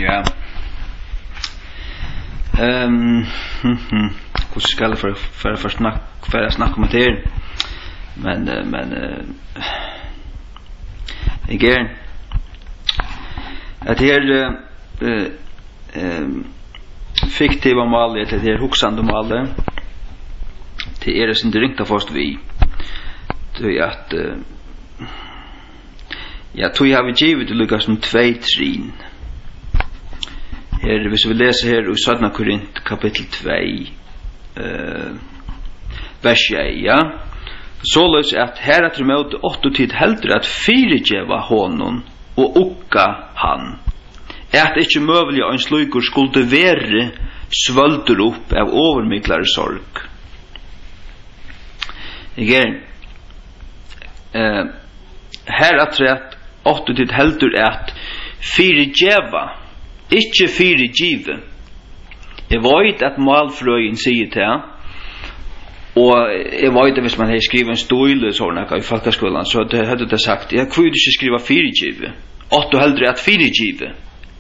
Ja. Hur ska jag för snacka om det? Men igen att här fiktiva mål eller det huxande mål det det som drinkt först vi det att ja tror jag vi givet Lukas som 2:3. Her, hvis vi leser her i 17 Korint kapitel 2 vers 1, ja, således at her etter møte 8 tid heldur at fyrirgeva honom og ukka han, at ikkje møvelig en slugur skulle være svøldur opp av overmiklare sorg. Igjen, her etter at 8 tid heldur at fyrirgeva ikke fyrirgive. Jeg vet at malfrøyen sier til og jeg vet at hvis man har skrivet en stål sånn i folkeskolen så hadde det sagt jeg kunne ikke skrive fyrirgive 8 heldre at fyrirgive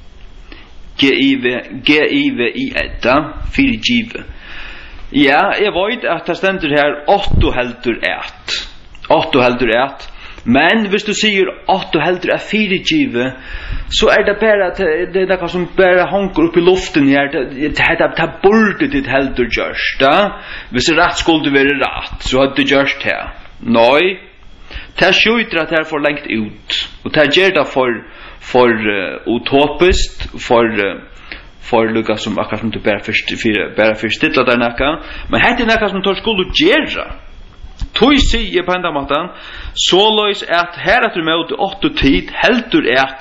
G-I-V-I-E fyrirgive. Ja, jeg vet at det stender her 8 heldre at men hvis du sier 8 heldre at fyrirgive så det bara det där som bara hankar upp i luften här det borde det helt just då hvis rätt skulle vara rätt så hade det just här nej det skjuter att det för långt ut och det ger det för utopiskt för Lukas som akkurat som du bara förstilla där näka men det är näka som tar skulle göra tog sig på ända matan så lös att här att du möter 8 tid heldur att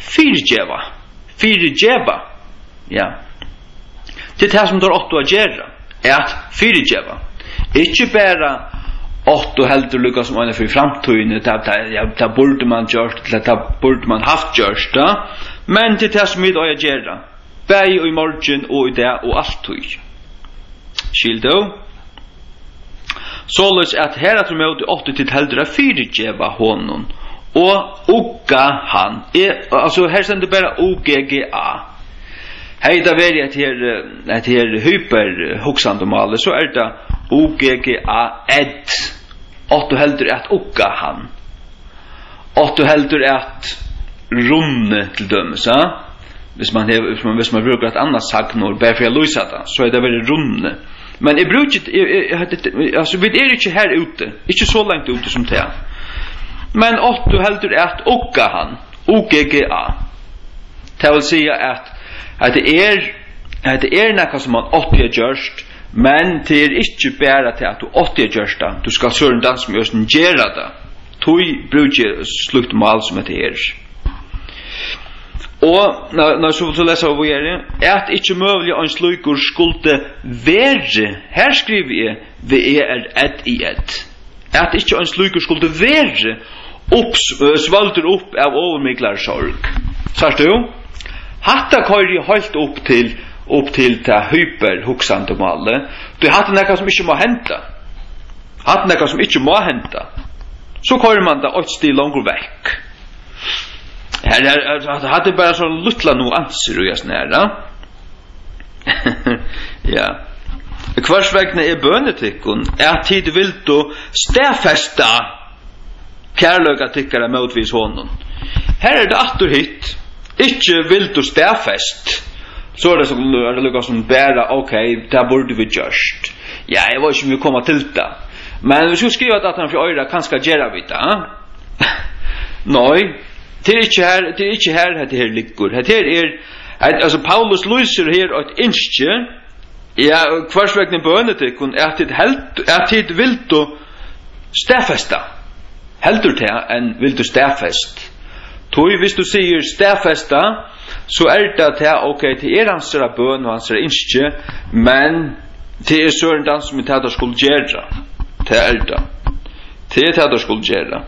fyrirgeva ja det här som tar 8 att göra att fyrirgeva inte bara 8 heldur Lukas som är för framtiden det borde man gjort det borde man haft gjort men det här som vi då gör bäj och i morgon och i det och alltid skildo således att här att möta 8 till heldur att fyrirgeva honom og ukka han altså her stender bare UGGA hei da veri at her hyper huksande male så det UGGA ed 8 heldur at ukka han 8 heldur at runne til dømes hvis man bruker et annet sagnord bare for å løse det så det veldig runne men jeg bruker altså vi ikke her ute ikke så langt ute som det men 8 heldur at ukka han UGGA det vil si at det nekka som man 8 gjørst men det ikke bare til at du 8 gjørst du skal søren dans med oss gjøre det tog bruker slukt mal som det og når så vil lese hva at ikke møvelig en slukur skulle være her skriver jeg vi et i et at ikke en slukur skulle være svalter opp av overmiklar sorg. Sørst du? Hatta køyri helt opp til ta hyper huksande male. Du hatt nekka som ikke må henta. Hatt nekka som ikke må henta. Så køyri man da 8 stil langt vekk. Her hatt bare sånn luttla nuanser og jasn her, ja. Kvarsvegna bønetikkun tid vil du stefesta kærløka tykkara motvis honom. Her det atur hit ikke vil du stefest så det som Lukas som bæra det burde vi gjørst ja, jeg var ikke om vi kommer til det men vi skulle skrive at han for øyra kanskje gjerra vi det nei det ikke her det her ligger det altså Paulus lyser her et innskje ja, kvarsvegna bønetikkun tid vil du stefesta heldur til enn vil du stefest tog hvis du sier stefesta så det til til hans bøn og hans innskje men til søren dans som det skulle gjøre til det skulle gjøre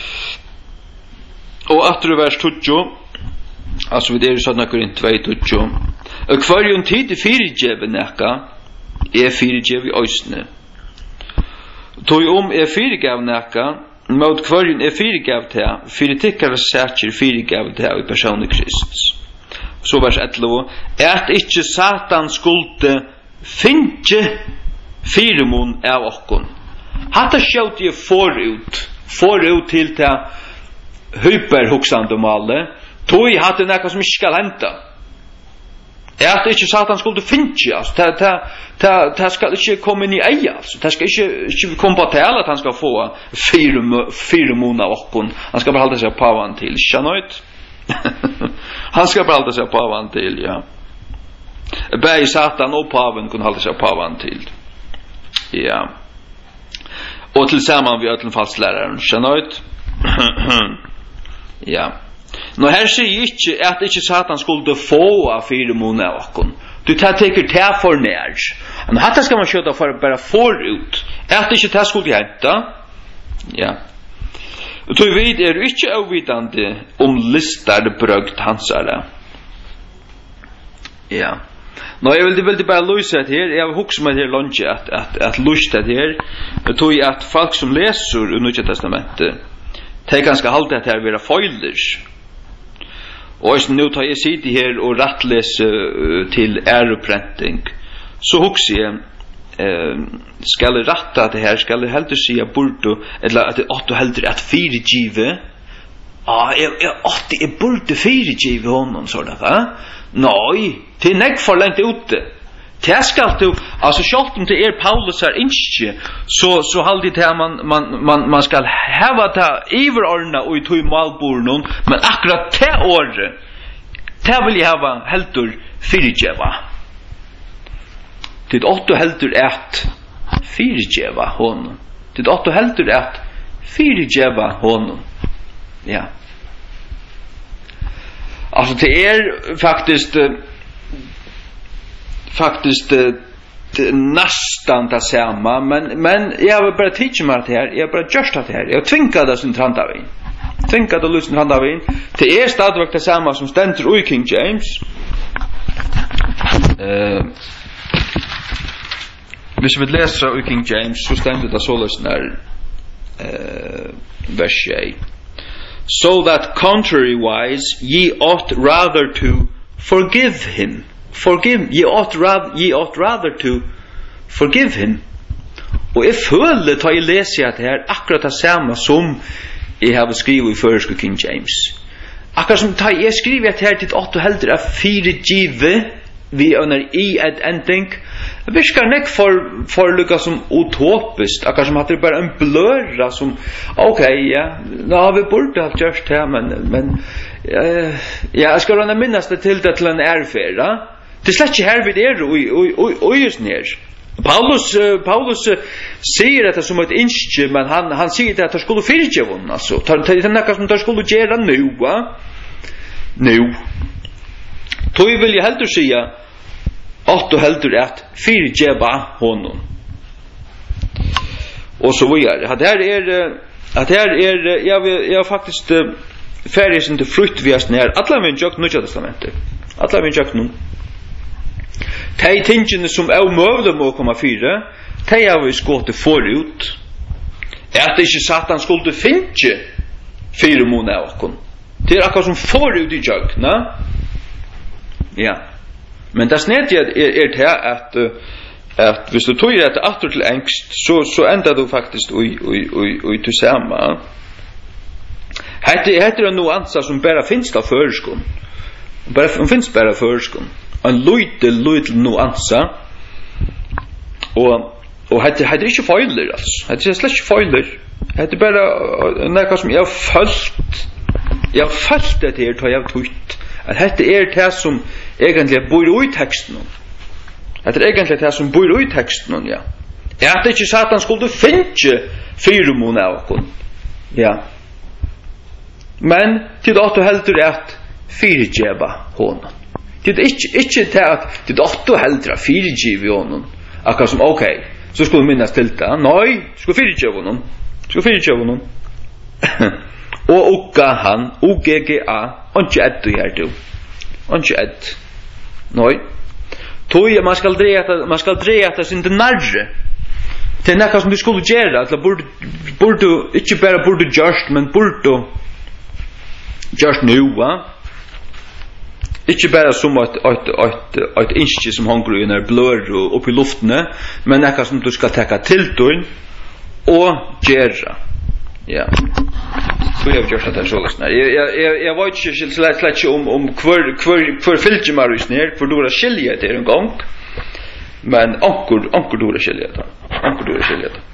og atter vers 20 altså vi i 17 Korint 2:20 og kvarjon tid fyrirgjev nekka fyrirgjev i òsne tog fyrirgjev nekka mot kvarjon fyrirgjev til fyrir tikkara sætjer fyrirgjev til i personlig Kristus så vers 11, at ikke Satan skulle finne firemon av okkon. Hatta skjøt jeg forut til det hyperhuksande male, tog jeg hadde nekka som ikke skal hente. At ikke Satan skulle finne, altså, det skal ikke komme inn i eie, altså, det skal ikke komme på til at han skal få firemon av okkon. Han skal bare holde seg på han til, ikke nøyt? Han skal bare holde seg på han til, ja. Bæg Satan og paven kunne holde seg på han til. Ja. Og til sammen vi øtlen fastlæreren, skjønnøyt? Ja. Nå her sier ikke at ikke Satan skulle få av firemon av okkon. Du teker det for nær. Men hatt skal man kjøta for bare forut. At ikke det skulle hente. Ja. Og tog vid ikke avvidande listar brøgt hansare. Ja. Nå, jeg vil bare løse det her. Jeg har hukset meg her lunge at løse det her. Jeg tror at folk som leser i Nye Testamentet, de kan skal holde det her være feiler. Og nå tar jeg sitte her og rettlese til æroprenting, så hukser jeg, skal jeg rette det her, skal jeg heldur si at burde, eller at det heldur at firegive, jeg burde firegive honom, sånn at, nei, det nekk for lengt ute. Det skal du, altså selv om det Paulus her innskje, så halde det man skal heva det iverordna og i tog malbornon, men akkurat det året, det vil jeg heva heldur fyrirgjeva. Det åttu heldur at fyrirgjeva honom. Det åttu heldur at fyrirgjeva honom. Ja. Altså det faktisk nästan det samma, men jag vill bara teach mig det här, jag bara just det här. Jag tvingar det sin trandavin. Tvingar det lusen trandavin. Det stadigvæk det samma som stendur i King James. Hvis vi läser i King James så stendur det så lösnar vers 1. So that contrariwise ye ought rather to forgive him. Ye ought rather to forgive him. Og jeg føler ta jeg leser at det er akkurat det samme som jeg har skrivet i førske King James. Akkurat som ta jeg skriver at det er til 8 helder av 4 give vi under i et ending. Det virker nek for lukka som utopisk, akkurat som at det er bare en bløra som ok, ja, nå har vi burde ha gjort det, men ja, jeg skal rønne minnes det til det til en ærfæra. Det slett ikke her vi og just nær. Paulus sier dette som et innskje, men han sier det at det skulle fyrtjevun, altså. Det er nekka som det skulle gjøre nu. Tog vil jeg heldur sia, og heldur at fyrtjeva honom. Og så videre. At her jeg har faktisk ferdig sin til fruktviast nær. Alla min jøk Nye Testamentet. Alla min jøk nu. De tingene som er umøvde må komme fire, de har vi skått forut. At ikke Satan skulle finne fire måneder av oss. Det er akkurat som forut i jøkna. Ja. Men det snedje er det at hvis du tog det atter til engst, så ender du faktisk i til samme. Heter det noe annet som bare finnes av føreskån. Det finnes bare føreskån. En lydel nuansa og hette ikke feiler, altså. Hette slett ikke feiler. Hette bare nekka som jeg har følt det her til jeg har tøyt at hette det som egentlig bor i teksten. Hette egentlig det som bor i teksten, ja. At ikke Satan skulle finne firemon av oss. Ja. Men til det heldur at fyrtjeva honom. Det er ikke til at det er heldre fyrtjiv i honom. Akkurat som, ok, så skulle vi minnes til det. Nei, skulle fyrtjiv honom. Og ukka han, UGGA, ikke ett du gjør du. Ikke ett. Nei. Tog man skal dreie etter sin til nærre. Det er nekka som du skulle gjøre, at burde, ikke bare burde gjørst, men burde gjørst nu, va? Ikke bare som et inskje som hanger under blør og opp I luftene, men ekka som du skal teka til døgn og gjøre. Ja. Så jeg har gjort det så løsner. Jeg vet ikke slett ikke om hver fylgje meg rys ned, hvor du har skilje til en gang, men anker du har skilje til. Anker du har skilje til.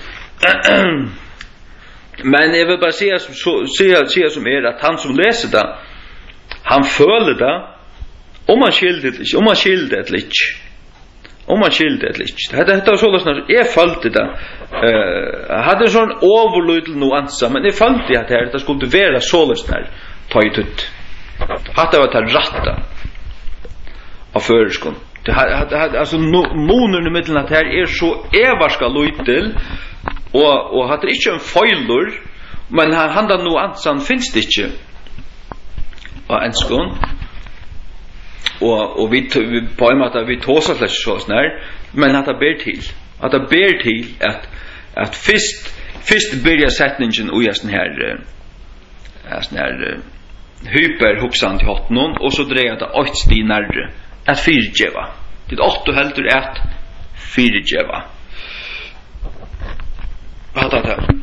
Men jeg vil bare si som at han som leser det, han føler det, om han skilder det ikke, om han skilder det ikke. Om man skilde eller ikke. Dette var så løsner, jeg følte det. Jeg hadde en sånn overlydel nuansa, men jeg følte at det skulle være så løsner, ta I tutt. Hatt var det ratta av føreskånd. Altså, månerne middelen at her så evarska lydel, og hatt ikke en feilur, men handa nuansan finnes det ikke av enskånd. Og vi på en måte vi tåsa slett så snær, men at det ber til at først byrja setningen og jeg sånn her hyperhuxan til hotnon, og så dreier det 8 sti nærre at fyrtjeva. Det 8 heldur at fyrtjeva. Hva er det her?